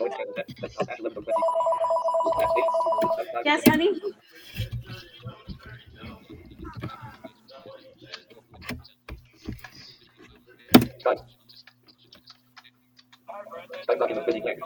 Yes, honey? Skype document busy blank.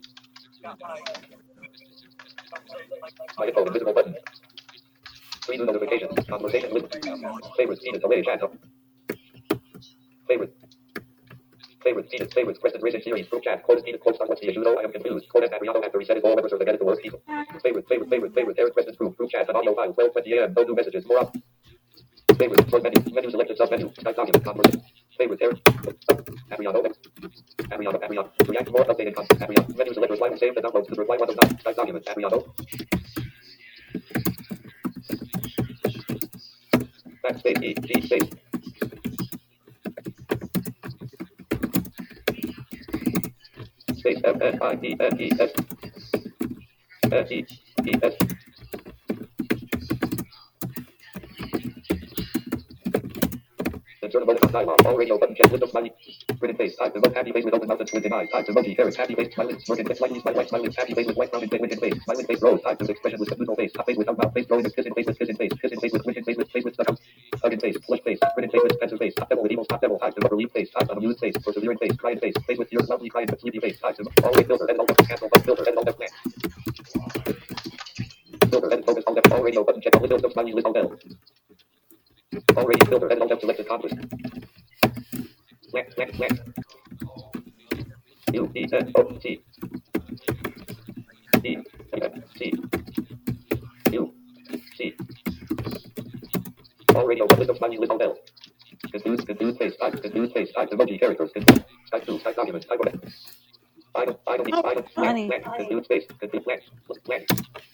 My info invisible button. 3 new notifications. Conversation with favorites feed away chat. Favorite. Favorites feed favorites question racing series group chat. Code feed code what's the issue though? I am confused. Code Adriano after reset all members of the get it to work people. Favorite Eric questions group chat and audio file 12:20 a.m. No new messages. More up. Favorite sort menu selected sub menu. Skype document conversation. Favorite Eric. Adriano. React more updated content. Adriano. Menu select reply and save the downloads to reply one of them. Skype document. Adriano. Backspace E G space. Space F N I D N E S S E E S. Insert emoticon dialog. All radio button check. Windows smiley. Grid face. Type emote. Happy face with open mouth and squinting eyes. Type emoji. Carrots. Happy face. Smiley. Smirking. Smiley. Smiley. Happy face with white rounded winking face. Smiling face. Rose. Type expression with neutral face. Face without mouth. Face blowing. Kissing face with kissing face. Kissing face with winking face with face with stuck out. Hugging face. Flush face. Grinning face with pensive face. Top devil with evil. Top devil. Type relief face. Type unamused face. Persevering face. Crying face. Face with tears. Lovely crying but sleepy face. Type always filter. Edit all left. Cancel but filter. Edit all left. Filter. Edit focus. All left. All radio button check. All windows. No smiley. List all bell. Already filter. Edit all left. Selected congress. Left. U E N O T E N C U C. All radio button. No smiley. List all bell. Confused face. Type emoji characters. Type 2. Type documents. Type of it. I don't. Confused face. Confused blank.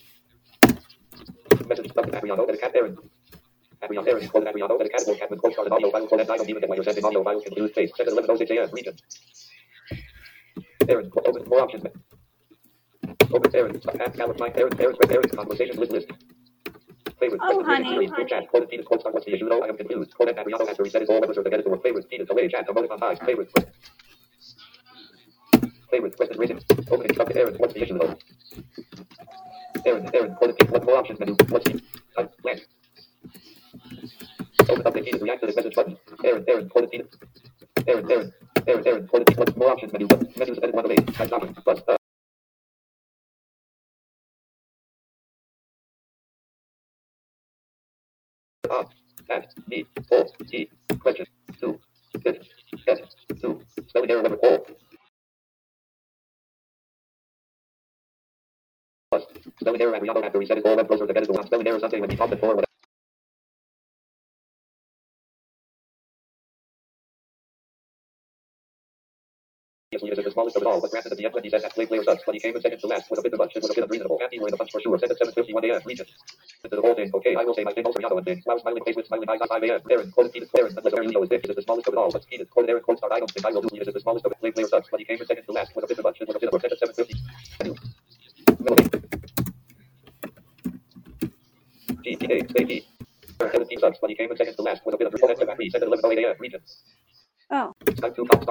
Message stuff. Adriano. That a cat Aaron. Aaron. Call Adriano. That a cat. Cat with code started audio file. Call that. I don't even get why you're sending audio files. Confused face. Send at 11:06 a.m. Region. Aaron. Open more options. Open Aaron. App calendar. Find Aaron. Conversations list. Favorite. Oh, honey. Series. Group chat. Code feed. Code what's the issue though? I am confused. Code Adriano after reset all members of the get it to work. Favorites feed away chat. Emoticon eyes. Favorites. Favorite question rating. Opening stuff to Aaron. What's the issue though? Aaron. Code feed. What more options menu? What's the type blank. Open update feed. React to this message button. Aaron. Code feed. Aaron. Code feed. What more options menu? Menus edit 1 of 8. Type document. Plus at me 4 T question 2 get 2 spelling error number 4 plus spelling error Adriano after reset all web browser to get it to spelling error something when he prompted for He is the smallest of it all, but granted at the end when he said that play player sucks, but he came in second to last with a bit of bunch. It would have been unreasonable. Happy we're in the punch for sure. Send at 7:51 a.m. Region. Into the whole thing. Okay, I will say my thing also Rihanna and thing. Smiling face with smiling eyes at 5 a.m. Aaron, quoted Peter Aaron, unless Aaron Leo is this. It is the smallest of it all, but Speed is quoted Aaron, quote star. I don't think I will do it. It is the smallest of it. Play player sucks, but he came in second to last with a bit of bunch. It would have been sent at 7:50. GTA, safety. Aaron sucks, but he came in second to last with a bit of sent at 11:08 a.m. Region. Oh. Skype 2 top